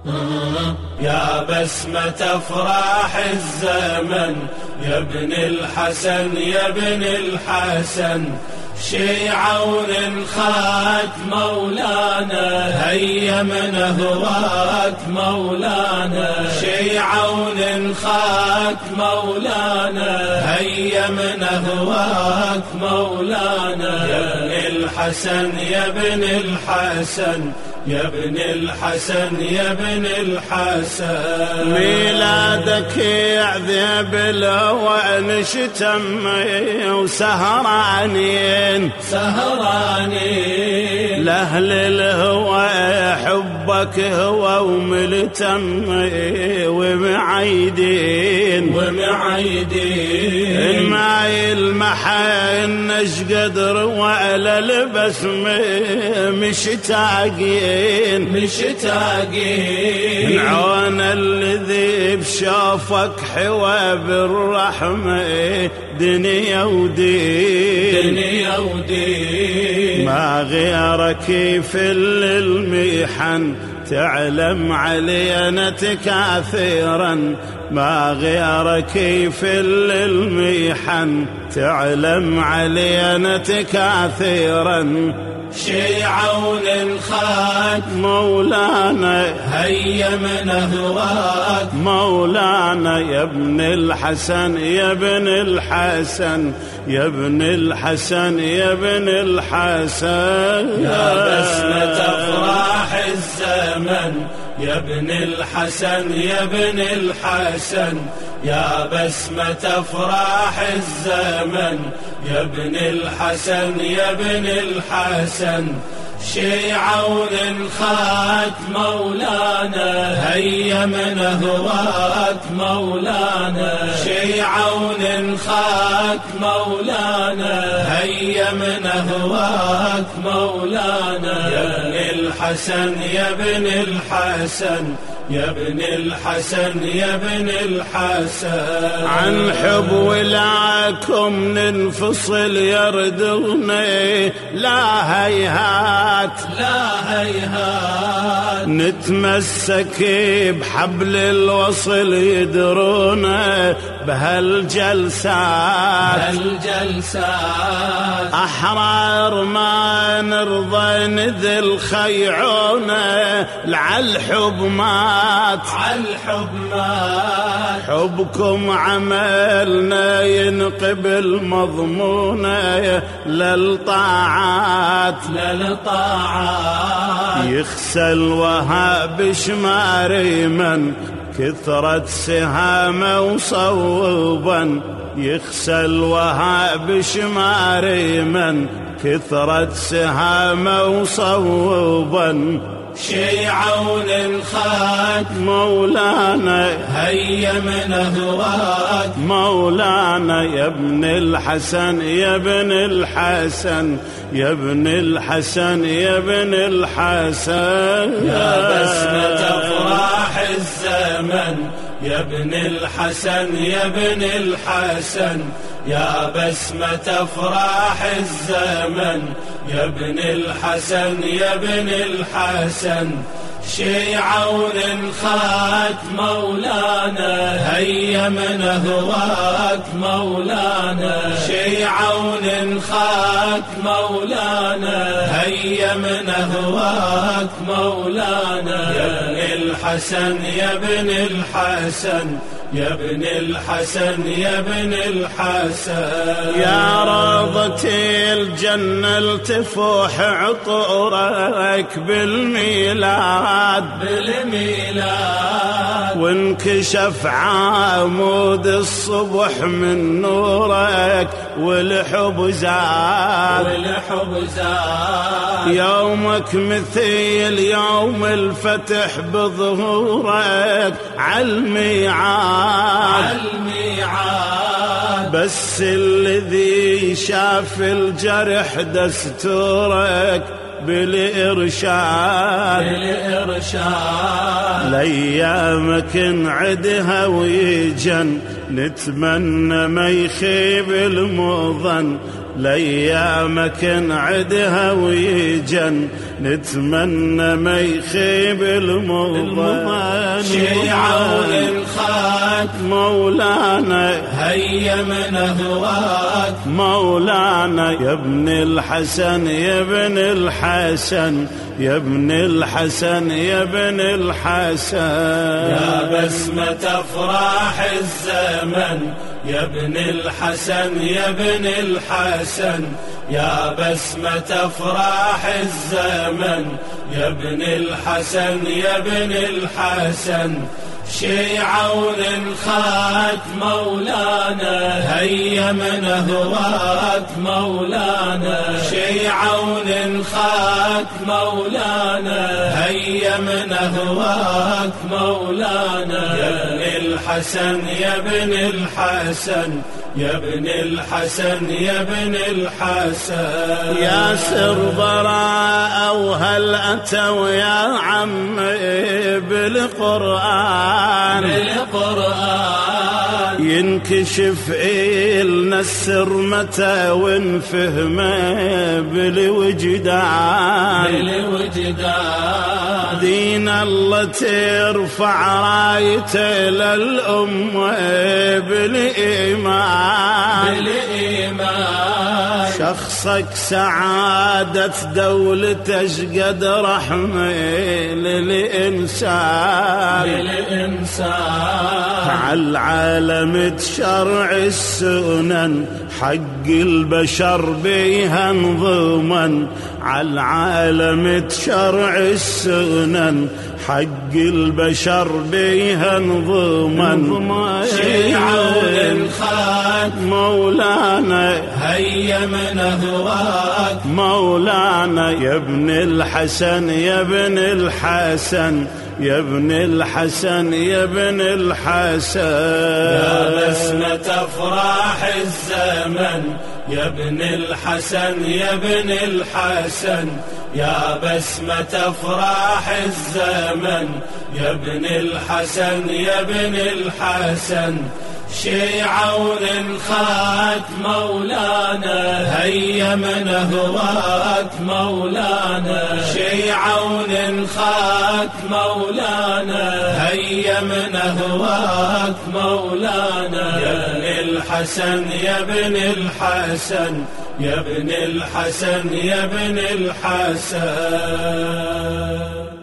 يا بسمة أفراح الزمن يا ابن الحسن يا ابن الحسن، شيعون خات مولانا هيا من هواك مولانا، شيعون خات مولانا هيا من هواك مولانا، يا ابن الحسن يا ابن الحسن يا ابن الحسن يا ابن الحسن. ميلادك يعذب الهوى شتم وسهرانين لأهل الهوى حبك هو وملتم ومعيدين ما يلمح النش قدر وعلى البسم مشتاقين عون الذي بشافك حوى بالرحمة دنيا ودين ما غيرك في المحن تعلم علينا كثيرا، ما غيرك في المحن تعلم علينا كثيرا، شيعون خات مولانا هيا من هواك مولانا، يا ابن الحسن يا ابن الحسن يا ابن الحسن يا ابن الحسن، يا بسمة أفراح الزمن يا ابن الحسن يا ابن الحسن، يا بسمة أفراح الزمن يا ابن الحسن يا ابن الحسن، شيعون خات مولانا هيا من هواك مولانا، شيعون خات مولانا هيا من هواك مولانا، يا ابن الحسن يا ابن الحسن يا ابن الحسن يا ابن الحسن. عن حب ولاكم ننفصل يردغني لا هيهات نتمسك بحبل الوصل يدرونا بهالجلسات أحرار ما نرضى نذل خيعونا لعالحب مات حبكم عملنا ينقبل مضمونا للطاعات يخسل وهاب شماري من كثرة سهامه وصوبا، يخسل وهاب شماري من كثرة سهامه وصوبا، شيعون خات مولانا هيا من هواك مولانا، يا ابن الحسن يا ابن الحسن يا ابن الحسن يا ابن الحسن، يا بسمة أفراح الزمن يا ابن الحسن يا ابن الحسن، يا بسمة أفراح الزمن يا ابن الحسن يا ابن الحسن، شيعون خات مولانا هيا من هواك مولانا، شيعون خات مولانا هيا من هواك مولانا، يا ابن الحسن يا ابن الحسن يا ابن الحسن يا ابن الحسن، يا روضة الجنة التفوح عطورك بالميلاد وانكشف عامود الصبح من نورك والحب زاد يومك مثيل يوم الفتح بظهورك عالميعاد بس الذي شاف الجرح دستورك بالإرشاد لأيامك نعدها ويجن نتمنى ما يخيب المظن لأيامك نعدها ويجن، نتمنى ما يخيب المظن. شيعون الخاك مولانا هيا من أهواك، مولانا يا ابن الحسن يا ابن الحسن يا ابن الحسن يا ابن الحسن، يا بسمة أفراح الزمن يا ابن الحسن يا ابن الحسن، يا بسمة أفراح الزمن يا ابن الحسن يا ابن الحسن. شيعون الخاك مولانا هيا من أهواك مولانا، شيعون الخاك مولانا هيا من أهواك مولانا، يا ابن الحسن يا ابن الحسن يا ابن الحسن يا ابن الحسن. يا سر براء وهل أتوا يا عمي بالقرآن، ينكشف إلنا السر متى ونفهمه بالوجدان، دين الله ترفع رايته للأمة بالإيمان، شخصك سعادة دولته شقد رحمة للإنسان، عالعالم تشرع السنن حق البشر بيها انضمن، عالعالم تشرع السنن حق البشر بيها انضمن. شيعون الخاك مولانا هيا من أهواك مولانا يا ابن الحسن يا ابن الحسن يا ابن الحسن يا ابن الحسن، يا بسمة أفراح الزمن يا ابن الحسن يا ابن الحسن، يا بسمة أفراح الزمن يا ابن الحسن يا ابن الحسن. شيعون الخاك مولانا هيا من أهواك مولانا، شيعون الخاك مولانا هيا من أهواك مولانا، يا ابن الحسن يا ابن الحسن يا ابن الحسن يا ابن الحسن.